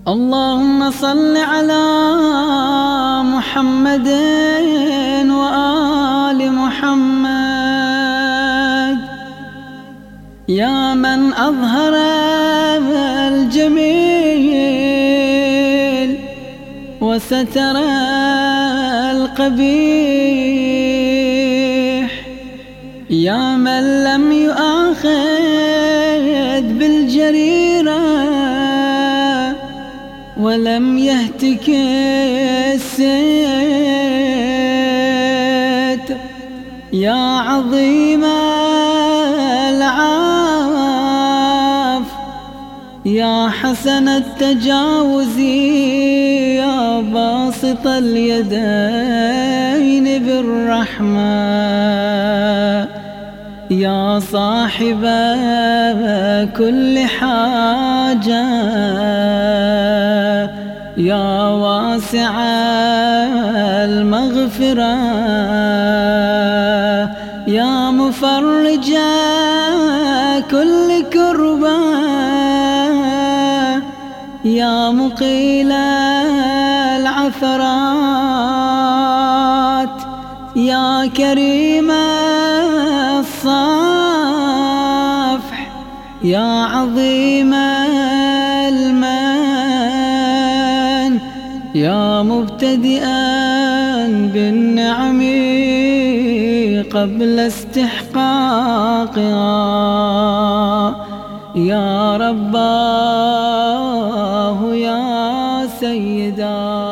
اللهم صل على محمد وآل محمد يا من أظهر الجميل وستر القبيح، يا من لم يؤاخذ بالجريرة ولم يهتك الستر، يا عظيم العفو يا حسن التجاوز، يا باسط اليدين بالرحمة، يا صاحب كل حاجة، يا واسع المغفرة، يا مفرج كل كربة، يا مقيل العثرات، يا كريم الصفح، يا عظيم المن، يا مبتدئا بالنعم قبل استحقاقها، يا رباه يا سيدا.